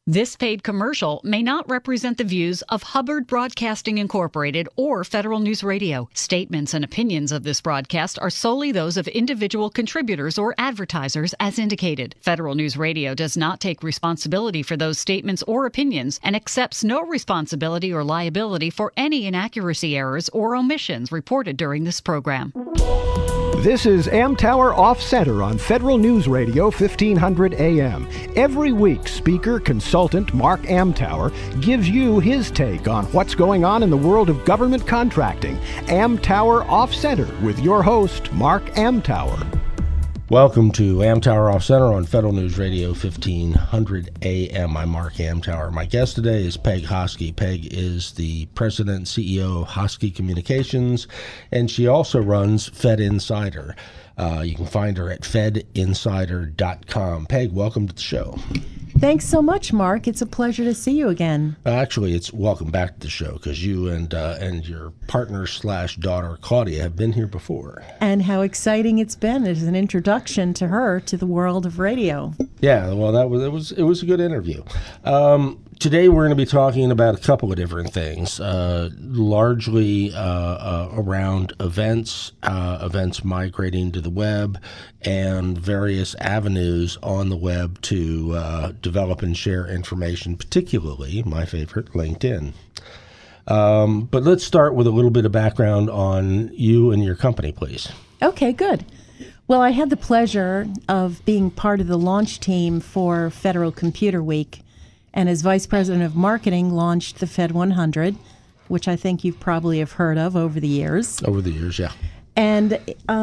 This paid commercial may not represent the views of Hubbard Broadcasting Incorporated or Federal News Radio. Statements and opinions of this broadcast are solely those of individual contributors or advertisers as indicated. Federal News Radio does not take responsibility for those statements or opinions and accepts no responsibility or liability for any inaccuracy, errors, or omissions reported during this program. This is Amtower Off Center on Federal News Radio 1500 AM. Every week, speaker consultant Mark Amtower gives you his take on what's going on in the world of government contracting. Amtower Off Center with your host, Mark Amtower. Welcome to Amtower Off Center on Federal News Radio 1500 AM. I'm Mark Amtower. My guest today is Peg Hoskey. Peg is the president and CEO of Hoskey Communications, and she also runs Fed Insider. You can find her at fedinsider.com. Peg, welcome to the show. Thanks so much, Mark. It's a pleasure to see you again. Actually, it's welcome back to the show because you and your partner/daughter, Claudia, have been here before. And how exciting it's been as an introduction to her to the world of radio. Yeah, well, it was a good interview. Today we're going to be talking about a couple of different things, largely around events migrating to the web, and various avenues on the web to develop and share information, particularly my favorite, LinkedIn. But let's start with a little bit of background on you and your company, please. Okay, good. Well, I had the pleasure of being part of the launch team for Federal Computer Week, and as Vice President of Marketing, launched the Fed 100, which I think you probably have heard of over the years. Over the years, yeah. And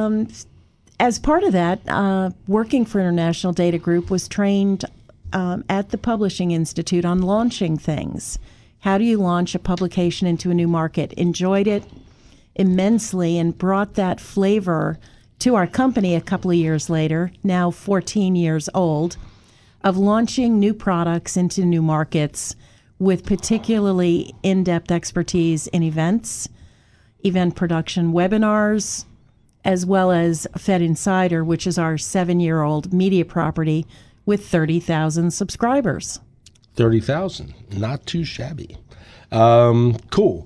as part of that, working for International Data Group was trained at the Publishing Institute on launching things. How do you launch a publication into a new market? Enjoyed it immensely and brought that flavor to our company a couple of years later, now 14 years old, of launching new products into new markets with particularly in-depth expertise in events, event production, webinars, as well as Fed Insider, which is our 7-year-old media property with 30,000 subscribers. 30,000, not too shabby. Cool.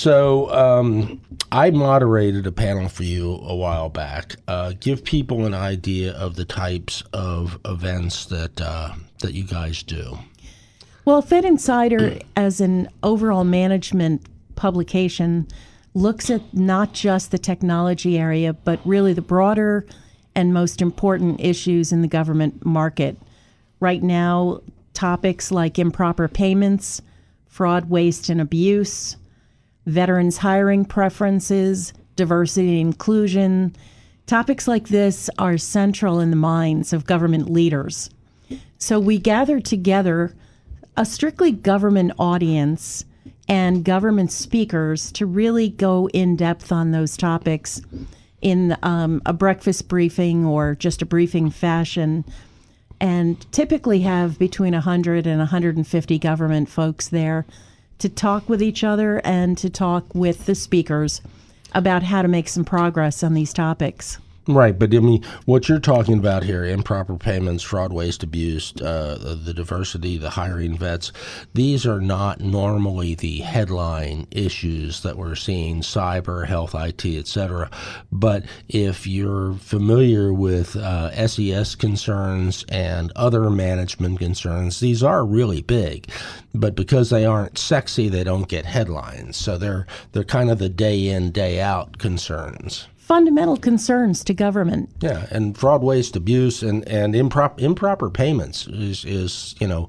So I moderated a panel for you a while back. Give people an idea of the types of events that you guys do. Well, Fed Insider, as an overall management publication, looks at not just the technology area, but really the broader and most important issues in the government market. Right now, topics like improper payments, fraud, waste, and abuse, veterans hiring preferences, diversity and inclusion. Topics like this are central in the minds of government leaders. So we gathered together a strictly government audience and government speakers to really go in depth on those topics in a breakfast briefing or just a briefing fashion, and typically have between 100 and 150 government folks there to talk with each other and to talk with the speakers about how to make some progress on these topics. Right, but I mean, what you're talking about here, improper payments, fraud, waste, abuse, the diversity, the hiring vets, these are not normally the headline issues that we're seeing, cyber, health, IT, etc. But if you're familiar with SES concerns and other management concerns, these are really big. But because they aren't sexy, they don't get headlines. So they're kind of the day in, day out concerns. Fundamental concerns to government. Yeah, and fraud, waste, abuse, and improper payments is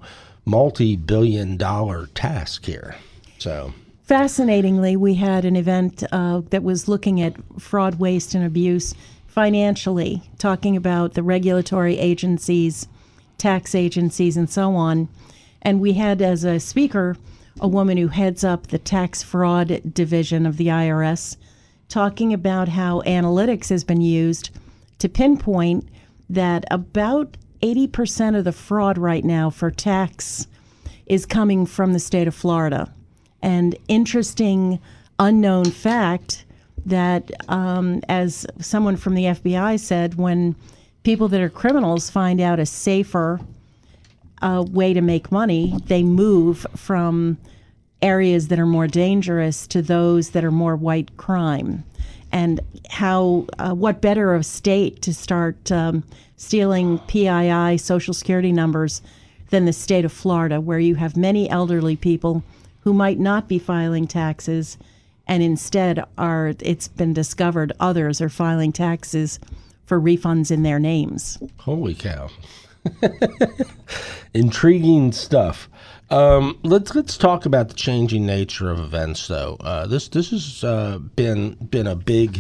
multi-billion-dollar task here. So fascinatingly, we had an event that was looking at fraud, waste, and abuse financially, talking about the regulatory agencies, tax agencies, and so on. And we had as a speaker a woman who heads up the tax fraud division of the IRS, talking about how analytics has been used to pinpoint that about 80% of the fraud right now for tax is coming from the state of Florida. And interesting unknown fact that, as someone from the FBI said, when people that are criminals find out a safer way to make money, they move from areas that are more dangerous to those that are more white crime. And what better of state to start stealing PII Social Security numbers than the state of Florida, where you have many elderly people who might not be filing taxes, and instead it's been discovered others are filing taxes for refunds in their names. Holy cow. Intriguing stuff. Let's talk about the changing nature of events, though. This has been a big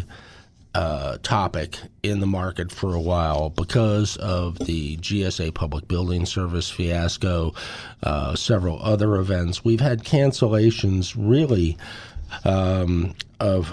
topic in the market for a while because of the GSA Public Building Service fiasco, several other events. We've had cancellations, really, of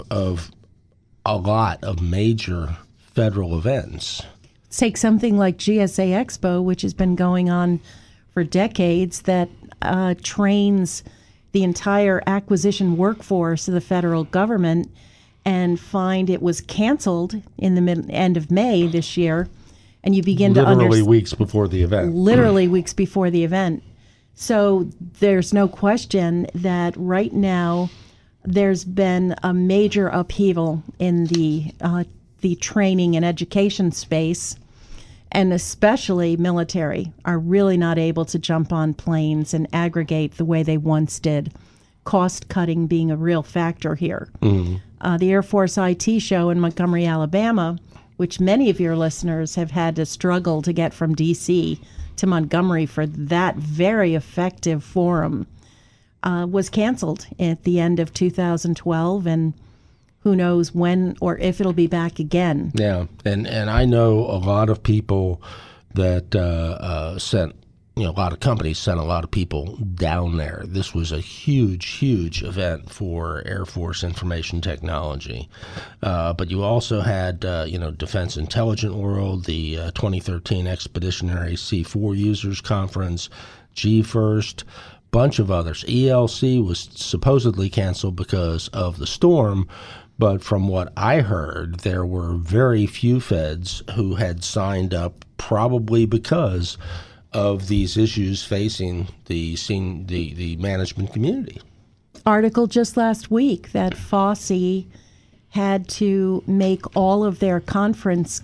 a lot of major federal events. Take something like GSA Expo, which has been going on for decades, that trains the entire acquisition workforce of the federal government, and find it was canceled in the end of May this year. And you begin literally weeks before the event. Literally weeks before the event. So there's no question that right now there's been a major upheaval in the training and education space, and especially military are really not able to jump on planes and aggregate the way they once did. Cost cutting being a real factor here. Mm-hmm. The Air Force IT show in Montgomery, Alabama, which many of your listeners have had to struggle to get from D.C. to Montgomery for that very effective forum, was canceled at the end of 2012, and who knows when or if it'll be back again. Yeah, and I know a lot of people that sent, a lot of companies sent a lot of people down there. This was a huge event for Air Force information technology. But you also had, Defense Intelligence World, the 2013 Expeditionary C4 Users Conference, G-First, bunch of others. ELC was supposedly canceled because of the storm, but from what I heard, there were very few feds who had signed up, probably because of these issues facing the management community. Article just last week that FOSSI had to make all of their conference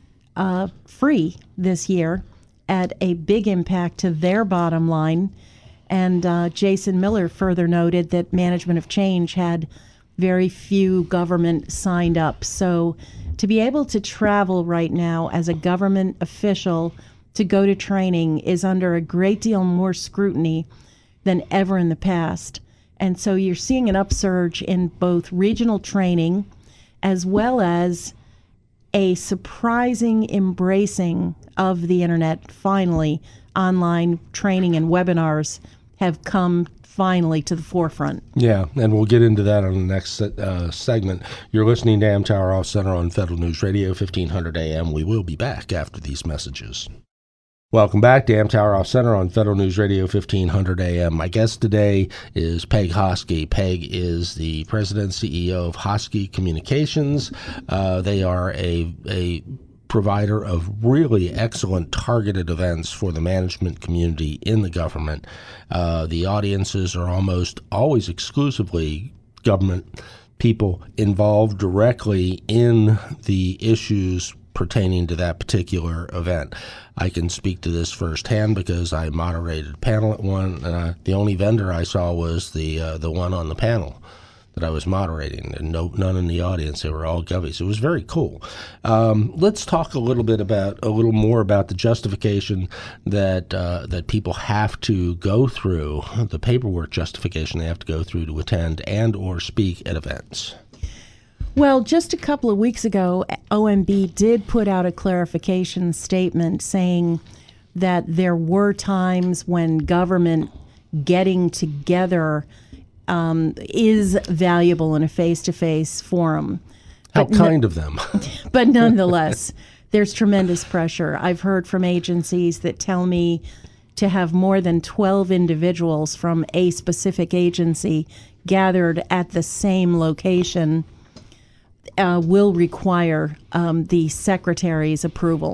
free this year at a big impact to their bottom line. And Jason Miller further noted that Management of Change had very few government signed up. So to be able to travel right now as a government official to go to training is under a great deal more scrutiny than ever in the past. And so you're seeing an upsurge in both regional training as well as a surprising embracing of the internet. Finally, online training and webinars have come finally to the forefront. Yeah, and we'll get into that on the next segment. You're listening to Amtower Off Center on Federal News Radio, 1500 AM. We will be back after these messages. Welcome back to Amtower Off Center on Federal News Radio, 1500 AM. My guest today is Peg Hosky. Peg is the president and CEO of Hosky Communications. They are a provider of really excellent targeted events for the management community in the government. The audiences are almost always exclusively government people involved directly in the issues pertaining to that particular event. I can speak to this firsthand because I moderated a panel at one. The only vendor I saw was the one on the panel that I was moderating, and none in the audience. They were all govies. It was very cool. Let's talk a little more about the justification that people have to go through, the paperwork justification they have to go through to attend and or speak at events. Well, just a couple of weeks ago, OMB did put out a clarification statement saying that there were times when government getting together is valuable in a face-to-face forum. How kind of them. But nonetheless, there's tremendous pressure. I've heard from agencies that tell me to have more than 12 individuals from a specific agency gathered at the same location will require the secretary's approval.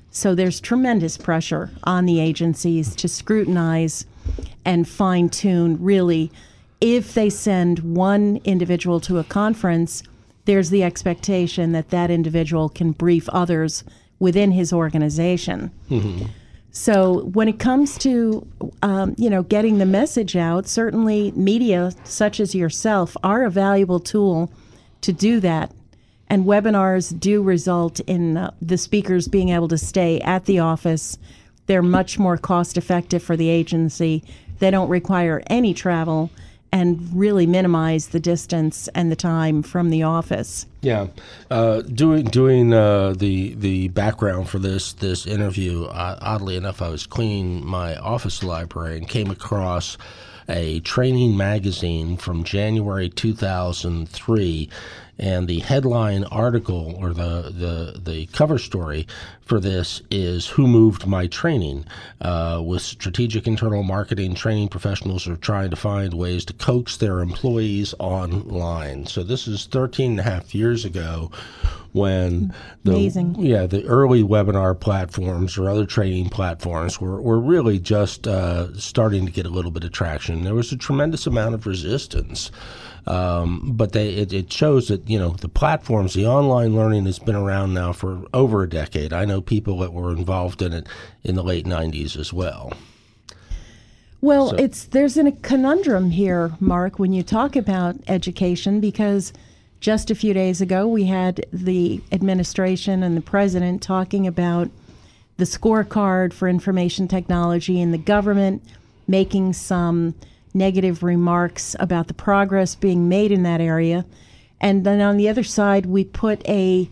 So there's tremendous pressure on the agencies to scrutinize and fine-tune, really. If they send one individual to a conference, there's the expectation that that individual can brief others within his organization. Mm-hmm. So when it comes to, getting the message out, certainly media such as yourself are a valuable tool to do that. And webinars do result in the speakers being able to stay at the office. They're much more cost effective for the agency. They don't require any travel and really minimize the distance and the time from the office. Yeah, doing the background for this interview. Oddly enough, I was cleaning my office library and came across a training magazine from January 2003. And the headline article, or the cover story for this, is "Who Moved My Training?" With strategic internal marketing training professionals are trying to find ways to coax their employees online. So this is 13 and a half years ago, when the early webinar platforms or other training platforms were really just starting to get a little bit of traction. There was a tremendous amount of resistance. But it shows that, the platforms, the online learning has been around now for over a decade. I know people that were involved in it in the late 90s as well. Well, there's a conundrum here, Mark, when you talk about education, because just a few days ago we had the administration and the president talking about the scorecard for information technology and the government making some negative remarks about the progress being made in that area. And then on the other side, we put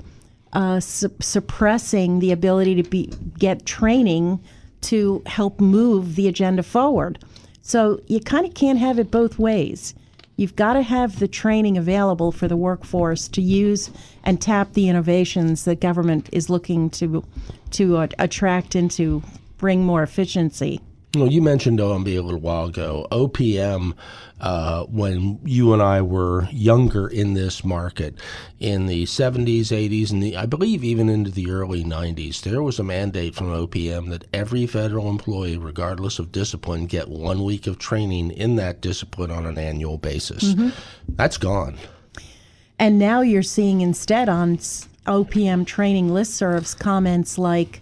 suppressing the ability to get training to help move the agenda forward. So you kind of can't have it both ways. You've got to have the training available for the workforce to use and tap the innovations that government is looking to attract and to bring more efficiency. Well, you mentioned OMB a little while ago. OPM, when you and I were younger in this market, in the 70s, 80s, and I believe even into the early 90s, there was a mandate from OPM that every federal employee, regardless of discipline, get 1 week of training in that discipline on an annual basis. Mm-hmm. That's gone. And now you're seeing instead on OPM training listservs comments like,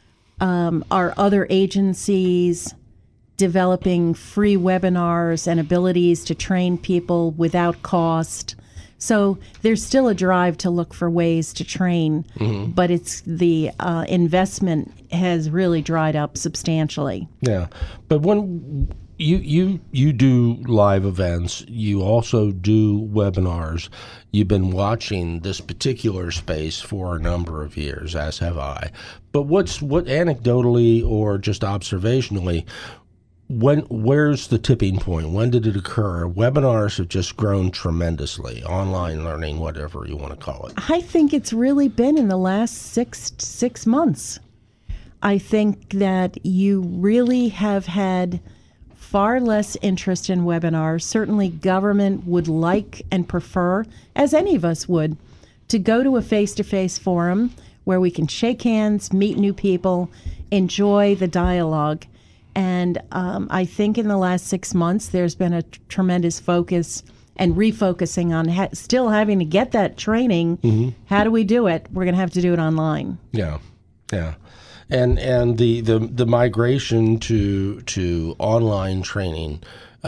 are other agencies developing free webinars and abilities to train people without cost? So there's still a drive to look for ways to train, mm-hmm. but it's the investment has really dried up substantially. Yeah, but when you do live events, you also do webinars. You've been watching this particular space for a number of years, as have I. But what anecdotally or just observationally, where's the tipping point? When did it occur? Webinars have just grown tremendously. Online learning, whatever you want to call it. I think it's really been in the last six months. I think that you really have had far less interest in webinars. Certainly government would like and prefer, as any of us would, to go to a face-to-face forum where we can shake hands, meet new people, enjoy the dialogue. And I think in the last 6 months, there's been a tremendous focus and refocusing on still having to get that training. Mm-hmm. How do we do it? We're going to have to do it online. Yeah. And the migration to online training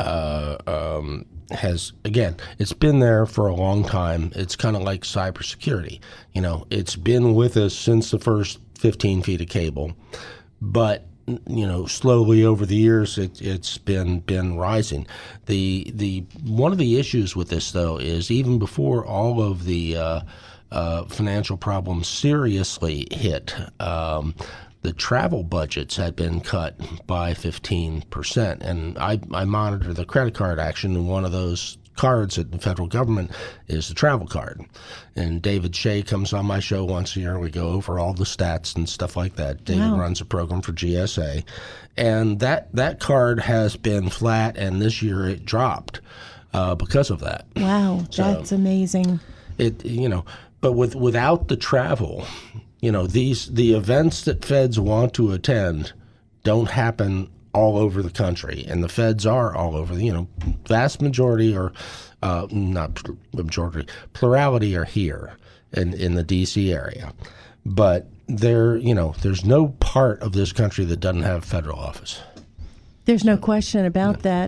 has, again, it's been there for a long time. It's kind of like cybersecurity. It's been with us since the first 15 feet of cable, but slowly over the years it's been rising. The one of the issues with this, though, is even before all of the financial problems seriously hit, the travel budgets had been cut by 15%. And I monitor the credit card action, and one of those cards at the federal government is the travel card. And David Shea comes on my show once a year. We go over all the stats and stuff like that. David runs a program for GSA. And that card has been flat, and this year it dropped because of that. Wow, that's amazing. But without the travel, the events that feds want to attend don't happen all over the country, and the feds are all over. Vast majority or not majority, plurality are here in the D.C. area, but there's no part of this country that doesn't have federal office. There's no question about that.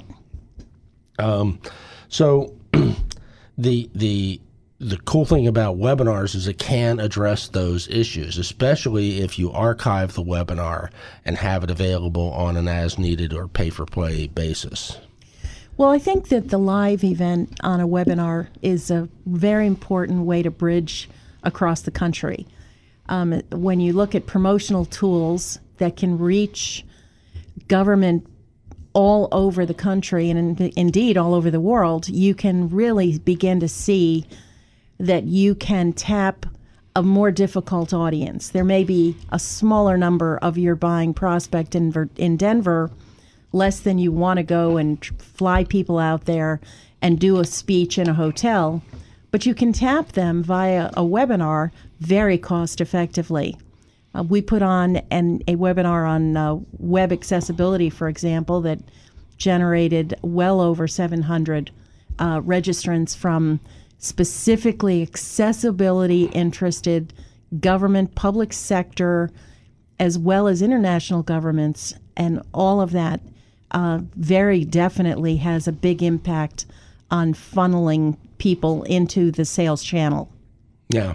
So the cool thing about webinars is it can address those issues, especially if you archive the webinar and have it available on an as-needed or pay-for-play basis. Well, I think that the live event on a webinar is a very important way to bridge across the country. When you look at promotional tools that can reach government all over the country and indeed all over the world, you can really begin to see that you can tap a more difficult audience. There may be a smaller number of your buying prospect in Denver, less than you want to go and fly people out there and do a speech in a hotel, but you can tap them via a webinar very cost effectively. We put on a webinar on web accessibility, for example, that generated well over 700 registrants from specifically accessibility interested government, public sector, as well as international governments, and all of that very definitely has a big impact on funneling people into the sales channel. Yeah.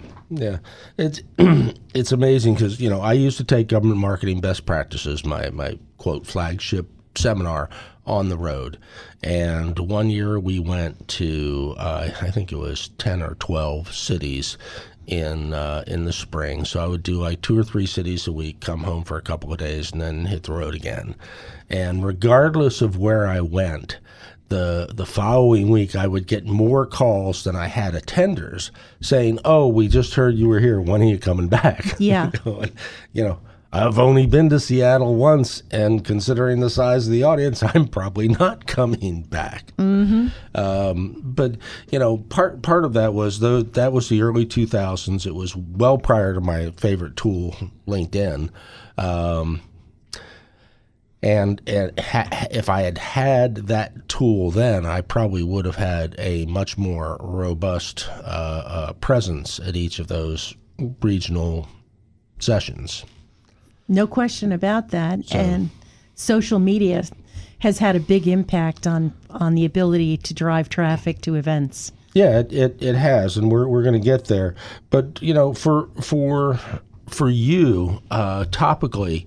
It's amazing because, I used to take government marketing best practices, my quote flagship seminar, on the road. And one year we went to, I think it was 10 or 12 cities in the spring. So I would do like 2 or 3 cities a week, come home for a couple of days, and then hit the road again. And regardless of where I went, the following week I would get more calls than I had attenders saying, "Oh, we just heard you were here. When are you coming back?" Yeah. I've only been to Seattle once, and considering the size of the audience, I'm probably not coming back. Mm-hmm. But part of that was that was the early 2000s. It was well prior to my favorite tool, LinkedIn. And if I had had that tool then, I probably would have had a much more robust presence at each of those regional sessions. No question about that. And social media has had a big impact on the ability to drive traffic to events. Yeah, it has, and we're going to get there. But for you, topically,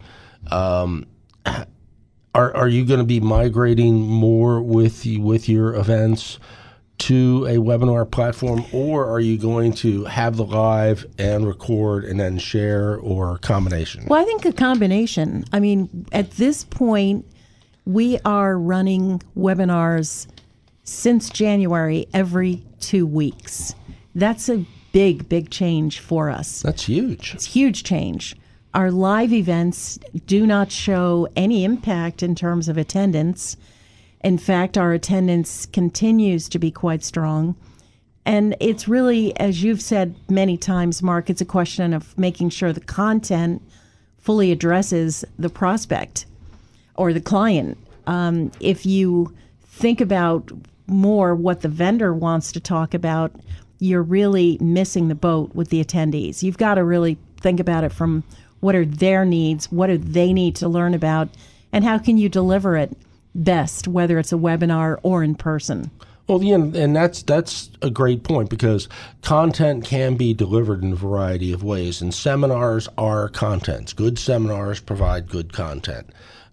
are you going to be migrating more with your events to a webinar platform, or are you going to have the live and record and then share, or a combination? Well, I think a combination. I mean, at this point, we are running webinars since January every 2 weeks. That's a big change for us. That's huge. It's a huge change. Our live events do not show any impact in terms of attendance. In fact, our attendance continues to be quite strong. And it's really, as you've said many times, Mark, it's a question of making sure the content fully addresses the prospect or the client. If you think about more what the vendor wants to talk about, you're really missing the boat with the attendees. You've got to really think about it from what are their needs, what do they need to learn about, and how can you deliver it best, whether it's a webinar or in person. Well, yeah, and that's a great point, because content can be delivered in a variety of ways, and seminars are content. Good seminars provide good content.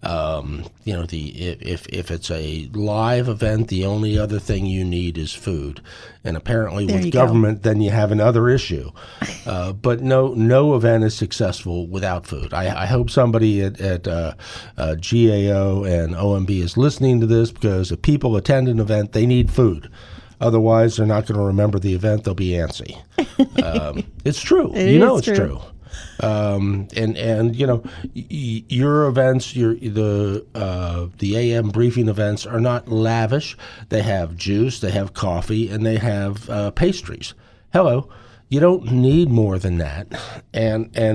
If it's a live event, the only other thing you need is food, and apparently with government, then you have another issue. But no event is successful without food. I hope somebody at GAO and OMB is listening to this, because if people attend an event, they need food. Otherwise, they're not going to remember the event. They'll be antsy. It's true. It's true. Your events, the AM briefing events are not lavish. They have juice, they have coffee, and they have pastries. Hello, you don't need more than that. And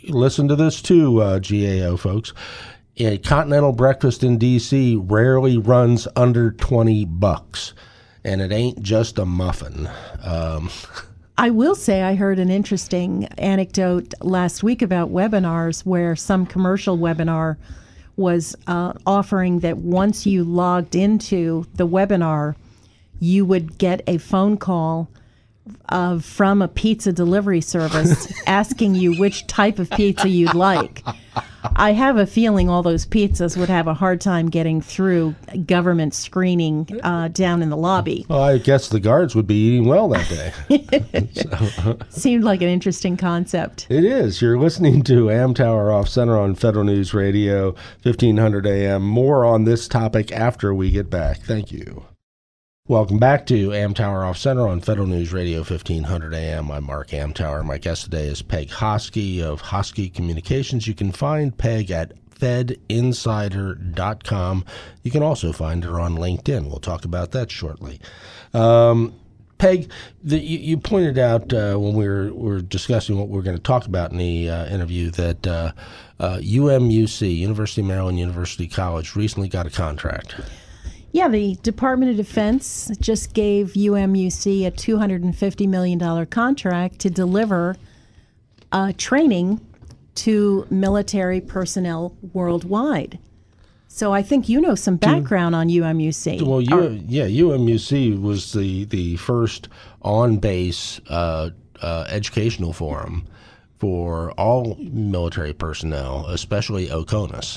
listen to this too, GAO folks. A continental breakfast in D.C. rarely runs under $20, and it ain't just a muffin. I will say I heard an interesting anecdote last week about webinars where some commercial webinar was offering that once you logged into the webinar, you would get a phone call from a pizza delivery service asking you which type of pizza you'd like. I have a feeling all those pizzas would have a hard time getting through government screening down in the lobby. Well, I guess the guards would be eating well that day. Seemed like an interesting concept. It is. You're listening to Amtower Off Center on Federal News Radio, 1500 AM. More on this topic after we get back. Thank you. Welcome back to Amtower Off Center on Federal News Radio 1500 AM. I'm Mark Amtower. My guest today is Peg Hoskey of Hoskey Communications. You can find Peg at fedinsider.com. You can also find her on LinkedIn. We'll talk about that shortly. Peg, you pointed out when we were discussing what we're going to talk about in the interview that UMUC, University of Maryland University College, recently got a contract. Yeah, the Department of Defense just gave UMUC a $250 million contract to deliver training to military personnel worldwide. So I think you know some background on UMUC. Well, UMUC was the first on-base educational forum for all military personnel, especially OCONUS.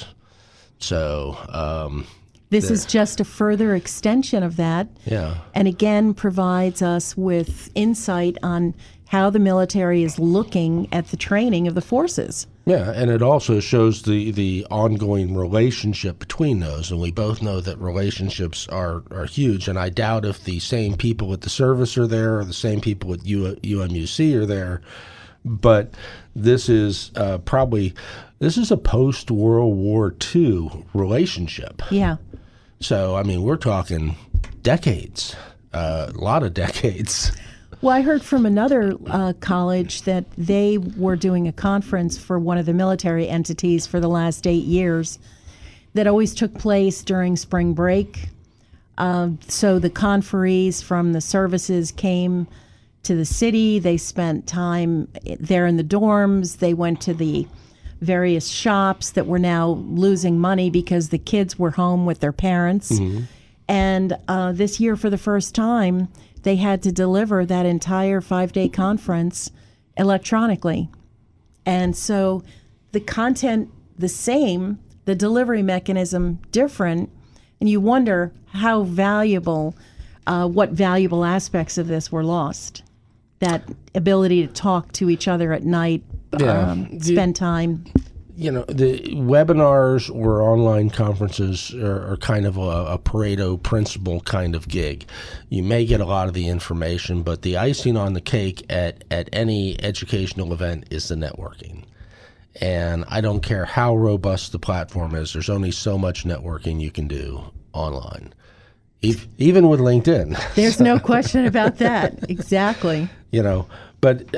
So this is just a further extension of that. Yeah. And again, provides us with insight on how the military is looking at the training of the forces. Yeah, and it also shows the ongoing relationship between those. And we both know that relationships are huge. And I doubt if the same people at the service are there or the same people at UMUC are there. But this is a post-World War II relationship. Yeah. So, I mean, we're talking decades, a lot of decades. Well, I heard from another college that they were doing a conference for one of the military entities for the last 8 years that always took place during spring break. So the conferees from the services came to the city. They spent time there in the dorms. They went to the various shops that were now losing money because the kids were home with their parents. Mm-hmm. And this year, for the first time, they had to deliver that entire 5-day conference electronically. And so the content the same, the delivery mechanism different, and you wonder how valuable, what valuable aspects of this were lost. That ability to talk to each other at night, spend time. You know, the webinars or online conferences are kind of a Pareto principle kind of gig. You may get a lot of the information, but the icing on the cake at any educational event is the networking. And I don't care how robust the platform is, there's only so much networking you can do online, even with LinkedIn. There's no question about that. Exactly. You know, but,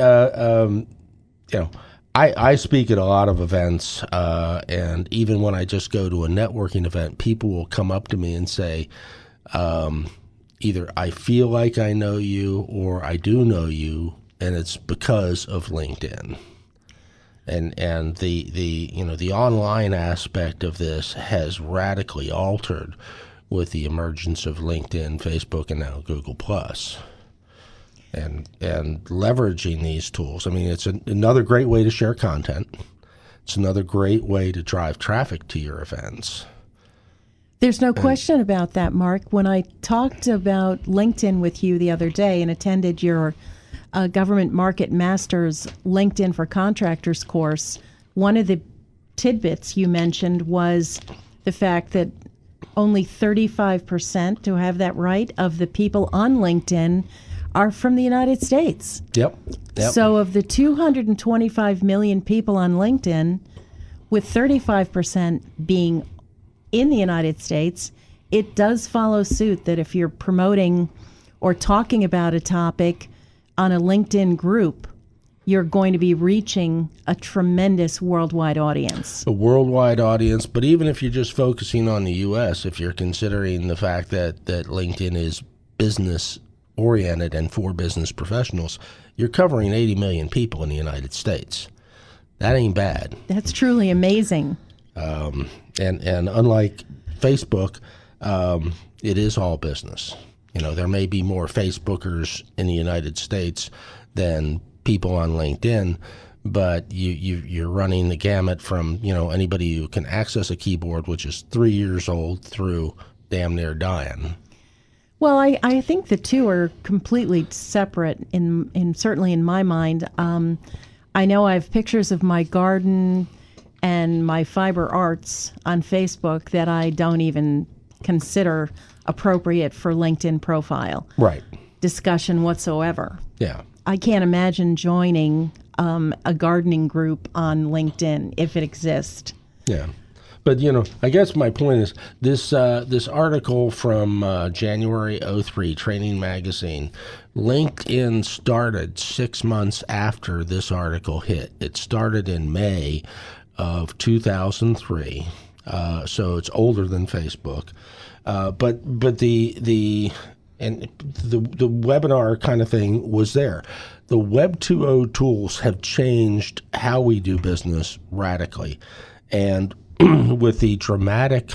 I speak at a lot of events, and even when I just go to a networking event, people will come up to me and say, either I feel like I know you or I do know you, and it's because of LinkedIn. And the online aspect of this has radically altered with the emergence of LinkedIn, Facebook, and now Google+. And leveraging these tools. I mean, it's another great way to share content. It's another great way to drive traffic to your events. There's no question about that, Mark. When I talked about LinkedIn with you the other day and attended your Government Market Masters LinkedIn for Contractors course, one of the tidbits you mentioned was the fact that only 35%, do I have that right, of the people on LinkedIn are from the United States. Yep. So of the 225 million people on LinkedIn, with 35% being in the United States, it does follow suit that if you're promoting or talking about a topic on a LinkedIn group, you're going to be reaching a tremendous worldwide audience. A worldwide audience, but even if you're just focusing on the U.S., if you're considering the fact that LinkedIn is business-oriented and for business professionals, you're covering 80 million people in the United States. That ain't bad. That's truly amazing. And unlike Facebook, it is all business. You know, there may be more Facebookers in the United States than people on LinkedIn, but you're running the gamut from, you know, anybody who can access a keyboard, which is 3 years old, through damn near dying. Well, I think the two are completely separate in certainly in my mind. I know I have pictures of my garden and my fiber arts on Facebook that I don't even consider appropriate for LinkedIn profile Right. discussion whatsoever. Yeah. I can't imagine joining a gardening group on LinkedIn if it exists. Yeah. But, you know, I guess my point is this article from January 03, Training Magazine, LinkedIn started 6 months after this article hit. It started in May of 2003, so it's older than Facebook. But the webinar kind of thing was there. The Web 2.0 tools have changed how we do business radically, and with the dramatic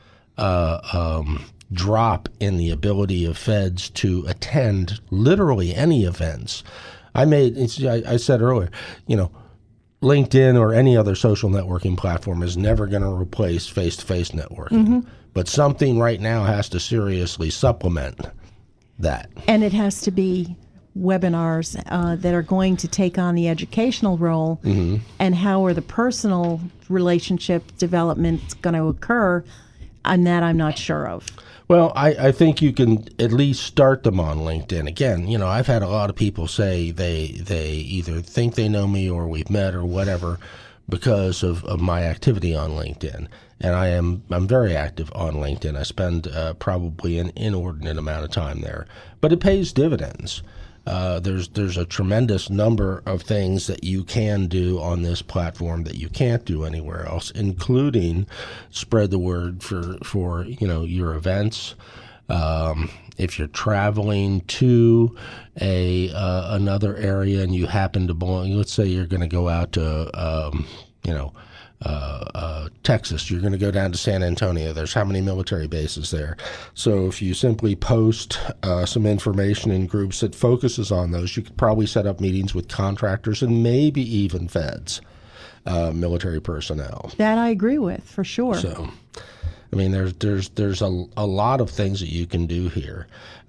drop in the ability of feds to attend literally any events, I said earlier, you know, LinkedIn or any other social networking platform is never going to replace face-to-face networking. Mm-hmm. But something right now has to seriously supplement that. And it has to be webinars that are going to take on the educational role. Mm-hmm. And how are the personal relationship developments going to occur? And that I'm not sure of. Well, I think you can at least start them on LinkedIn. Again, you know, I've had a lot of people say they either think they know me or we've met or whatever because of my activity on LinkedIn. And I'm very active on LinkedIn. I spend probably an inordinate amount of time there. But it pays dividends. There's a tremendous number of things that you can do on this platform that you can't do anywhere else, including spread the word for you know, your events. If you're traveling to another area and you happen to belong, let's say you're going to go out to Texas, you're going to go down to San Antonio. There's how many military bases there? So if you simply post some information in groups that focuses on those, you could probably set up meetings with contractors and maybe even feds, military personnel. That I agree with, for sure. So, I mean, there's a lot of things that you can do here.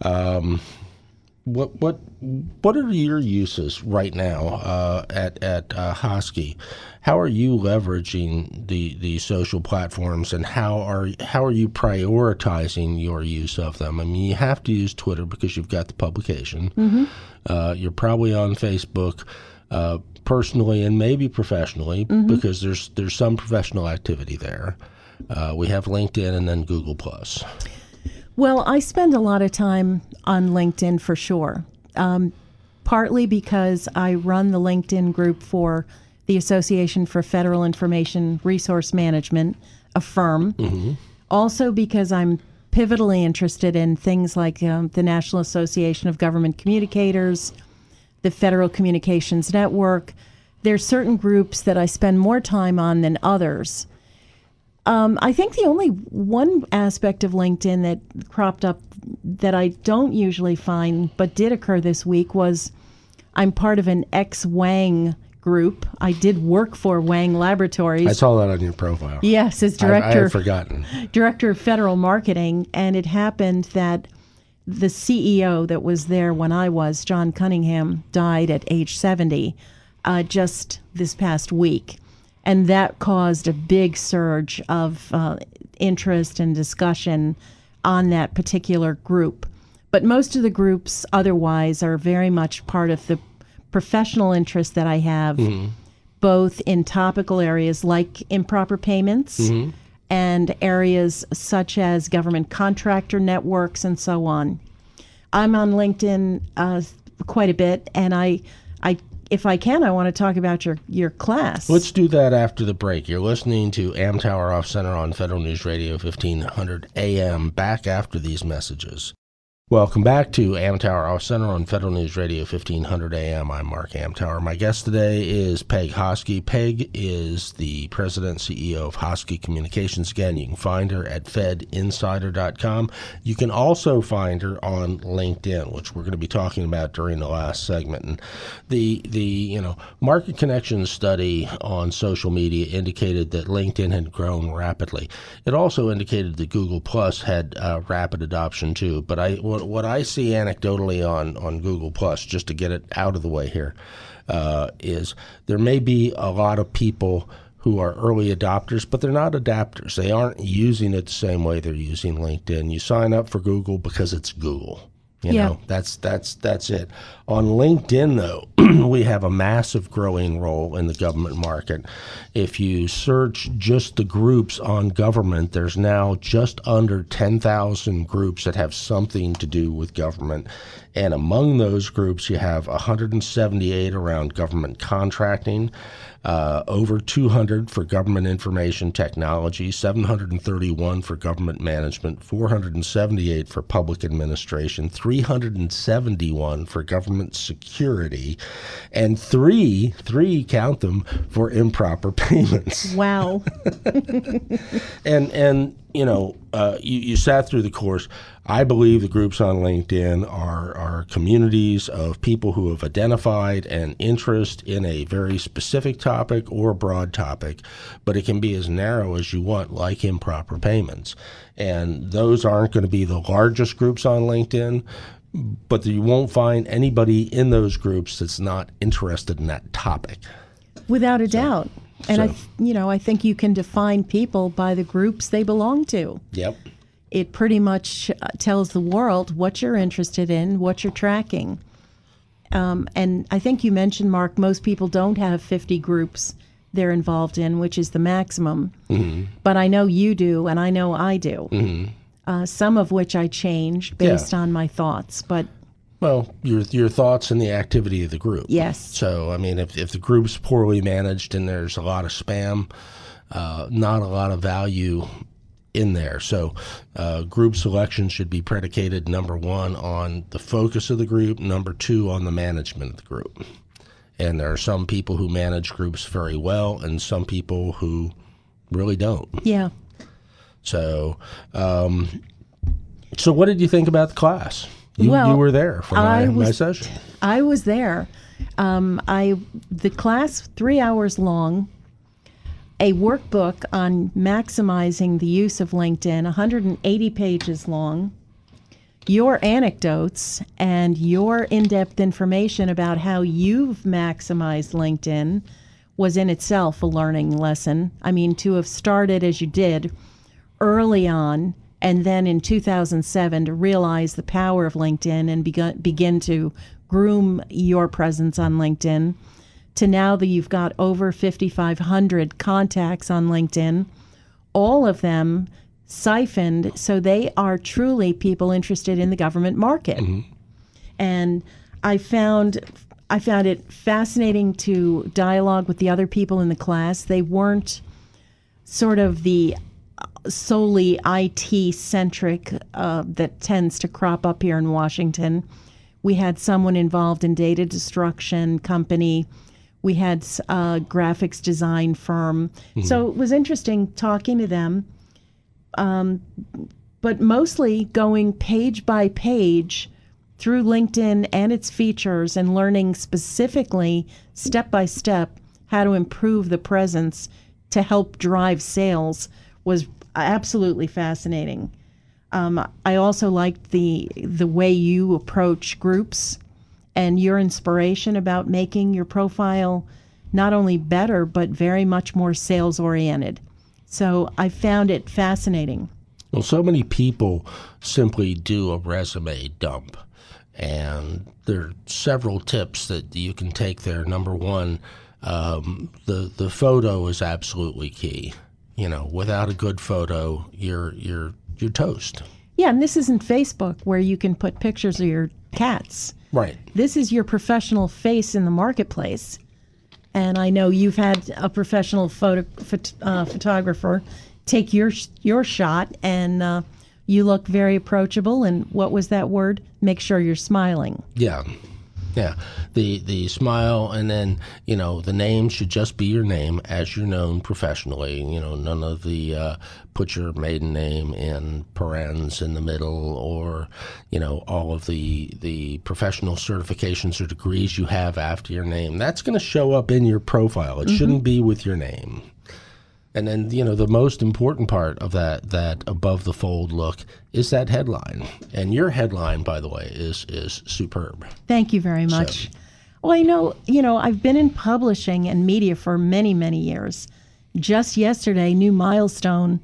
What are your uses right now at Hosky? How are you leveraging the social platforms, and how are you prioritizing your use of them? I mean, you have to use Twitter because you've got the publication. Mm-hmm. You're probably on Facebook personally and maybe professionally, mm-hmm. because there's some professional activity there. We have LinkedIn and then Google+. Well, I spend a lot of time on LinkedIn for sure, partly because I run the LinkedIn group for the Association for Federal Information Resource Management, a firm. Mm-hmm. Also because I'm pivotally interested in things like the National Association of Government Communicators, the Federal Communications Network. There's certain groups that I spend more time on than others. I think the only one aspect of LinkedIn that cropped up that I don't usually find but did occur this week was I'm part of an ex-Wang group. I did work for Wang Laboratories. I saw that on your profile. Yes, as director. I had forgotten. Director of Federal Marketing, and it happened that the CEO that was there when I was, John Cunningham, died at age 70 just this past week. And that caused a big surge of interest and discussion on that particular group. But most of the groups otherwise are very much part of the professional interest that I have, mm-hmm. both in topical areas like improper payments, mm-hmm. and areas such as government contractor networks and so on. I'm on LinkedIn quite a bit, and I if I can, I want to talk about your class. Let's do that after the break. You're listening to Amtower Off Center on Federal News Radio 1500 AM. Back after these messages. Welcome back to Amtower Off Center on Federal News Radio 1500 AM. I'm Mark Amtower. My guest today is Peg Hosky. Peg is the president and CEO of Hosky Communications. Again, you can find her at fedinsider.com. You can also find her on LinkedIn, which we're going to be talking about during the last segment. And the market connections study on social media indicated that LinkedIn had grown rapidly. It also indicated that Google Plus had rapid adoption too. But what I see anecdotally on Google Plus, just to get it out of the way here, is there may be a lot of people who are early adopters, but they're not adapters. They aren't using it the same way they're using LinkedIn. You sign up for Google because it's Google. You know, that's it. On LinkedIn, though, we have a massive growing role in the government market. If you search just the groups on government, there's now just under 10,000 groups that have something to do with government. And among those groups, you have 178 around government contracting, over 200 for government information technology, 731 for government management, 478 for public administration, 371 for government security, and three, count them, for improper payments. Wow. And you sat through the course. I believe the groups on LinkedIn are communities of people who have identified an interest in a very specific topic or broad topic, but it can be as narrow as you want, like improper payments. And those aren't going to be the largest groups on LinkedIn, but you won't find anybody in those groups that's not interested in that topic. Without a doubt. And I think you can define people by the groups they belong to. Yep. It pretty much tells the world what you're interested in, what you're tracking. And I think you mentioned, Mark, most people don't have 50 groups they're involved in, which is the maximum. Mm-hmm. But I know you do, and I know I do. Mm-hmm. Some of which I change based on my thoughts. But well, your thoughts and the activity of the group. Yes. So, I mean, if the group's poorly managed and there's a lot of spam, not a lot of value in there. So group selection should be predicated, number one, on the focus of the group, number two, on the management of the group. And there are some people who manage groups very well and some people who really don't. Yeah. So, so what did you think about the class? You were there for my session. I was there. The class, 3 hours long, a workbook on maximizing the use of LinkedIn, 180 pages long, your anecdotes and your in-depth information about how you've maximized LinkedIn was in itself a learning lesson. I mean, to have started as you did early on, and then in 2007 to realize the power of LinkedIn and begin to groom your presence on LinkedIn, to now that you've got over 5,500 contacts on LinkedIn, all of them siphoned, so they are truly people interested in the government market. Mm-hmm. And I found it fascinating to dialogue with the other people in the class. They weren't sort of the solely IT-centric that tends to crop up here in Washington. We had someone involved in data destruction company. We had a graphics design firm. Mm-hmm. So it was interesting talking to them, but mostly going page by page through LinkedIn and its features and learning specifically, step by step, how to improve the presence to help drive sales was absolutely fascinating. I also liked the way you approach groups and your inspiration about making your profile not only better, but very much more sales-oriented. So I found it fascinating. Well, so many people simply do a resume dump, and there are several tips that you can take there. Number one, the photo is absolutely key. You know, without a good photo, you're toast. Yeah, and this isn't Facebook where you can put pictures of your cats. Right. This is your professional face in the marketplace. And I know you've had a professional photographer take your shot, and you look very approachable. And what was that word? Make sure you're smiling. Yeah. The smile, and then, the name should just be your name as you're known professionally. None of the put your maiden name in parens in the middle, or, all of the professional certifications or degrees you have after your name. That's going to show up in your profile. It shouldn't be with your name. And then, the most important part of that above the fold look is that headline. And your headline, by the way, is superb. Thank you very much. Well, I know, I've been in publishing and media for many, many years. Just yesterday, new milestone,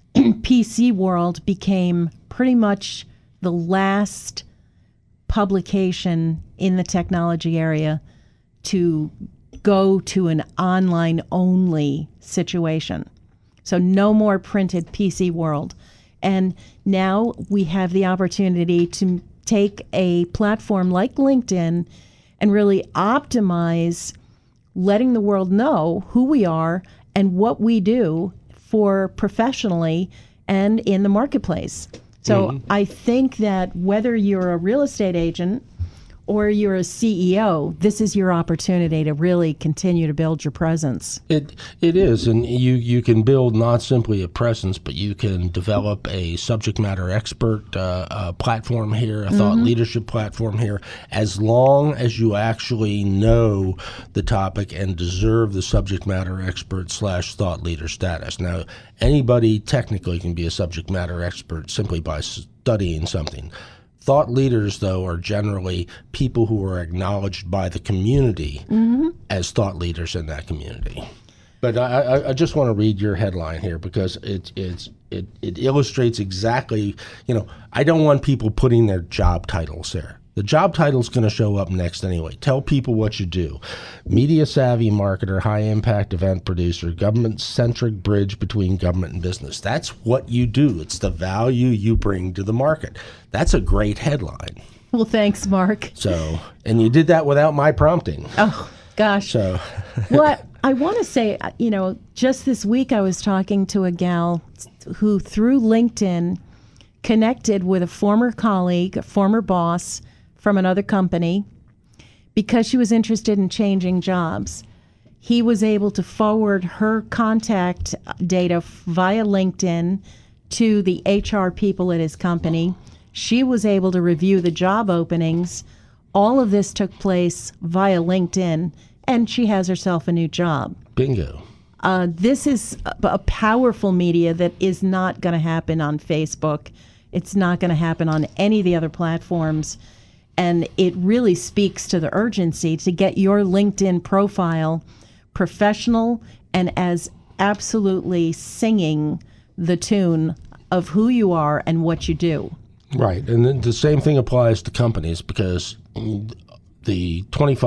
PC World became pretty much the last publication in the technology area to go to an online-only situation. So no more printed PC World. And now we have the opportunity to take a platform like LinkedIn and really optimize letting the world know who we are and what we do for professionally and in the marketplace. So I think that whether you're a real estate agent or you're a CEO, this is your opportunity to really continue to build your presence. It is, and you can build not simply a presence, but you can develop a subject matter expert platform here, a thought leadership platform here, as long as you actually know the topic and deserve the subject matter expert / thought leader status. Now, anybody technically can be a subject matter expert simply by studying something. Thought leaders, though, are generally people who are acknowledged by the community as thought leaders in that community. But I just want to read your headline here because it illustrates exactly, I don't want people putting their job titles there. The job title is going to show up next anyway. Tell people what you do. Media-savvy marketer, high-impact event producer, government-centric bridge between government and business. That's what you do. It's the value you bring to the market. That's a great headline. Well, thanks, Mark. So, and you did that without my prompting. Oh, gosh. So, well, I want to say, just this week I was talking to a gal who, through LinkedIn, connected with a former colleague, a former boss, from another company because she was interested in changing jobs. He was able to forward her contact data via LinkedIn to the HR people at his company. She was able to review the job openings. All of this took place via LinkedIn, and she has herself a new job. Bingo. This is a powerful media that is not going to happen on Facebook. It's not going to happen on any of the other platforms. And it really speaks to the urgency to get your LinkedIn profile professional and as absolutely singing the tune of who you are and what you do. Right. And then the same thing applies to companies because the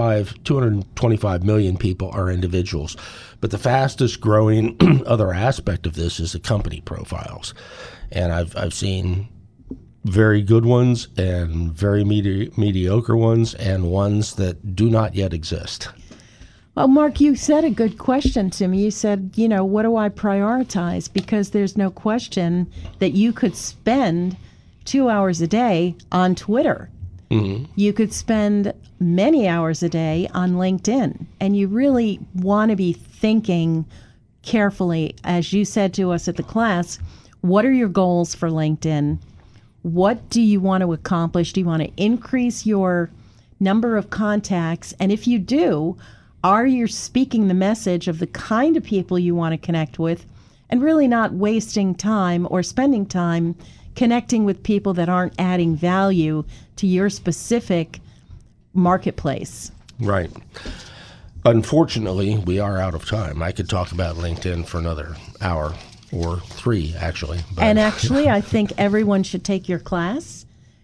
225 million people are individuals. But the fastest growing other aspect of this is the company profiles. And I've seen very good ones and very mediocre ones and ones that do not yet exist. Well, Mark, you said a good question to me. You said, what do I prioritize? Because there's no question that you could spend 2 hours a day on Twitter. You could spend many hours a day on LinkedIn. And you really want to be thinking carefully, as you said to us at the class, what are your goals for LinkedIn? What do you want to accomplish? Do you want to increase your number of contacts? And if you do, are you speaking the message of the kind of people you want to connect with and really not wasting time or spending time connecting with people that aren't adding value to your specific marketplace? Right. Unfortunately, we are out of time. I could talk about LinkedIn for another hour. Or 3, actually. And actually, I think everyone should take your class.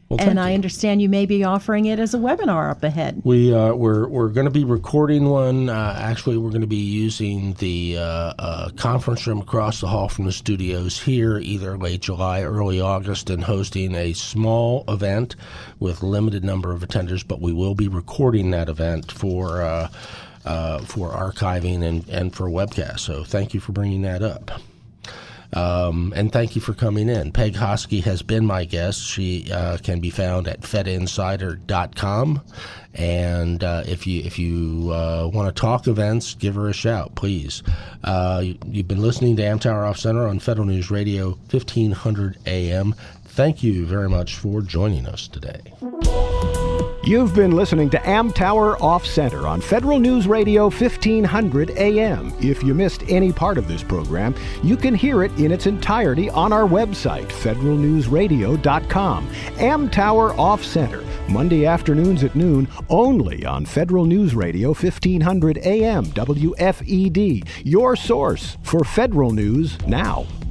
And I understand you may be offering it as a webinar up ahead. We're going to be recording one. Actually, we're going to be using the conference room across the hall from the studios here, either late July, early August, and hosting a small event with limited number of attenders. But we will be recording that event for archiving and for webcast. So thank you for bringing that up. And thank you for coming in. Peg Hosky has been my guest. She can be found at fedinsider.com. And if you want to talk events, give her a shout, please. You've been listening to Amtower Off Center on Federal News Radio, 1500 AM. Thank you very much for joining us today. You've been listening to Amtower Off Center on Federal News Radio 1500 AM. If you missed any part of this program, you can hear it in its entirety on our website, federalnewsradio.com. Amtower Off Center, Monday afternoons at noon, only on Federal News Radio 1500 AM, WFED, your source for federal news now.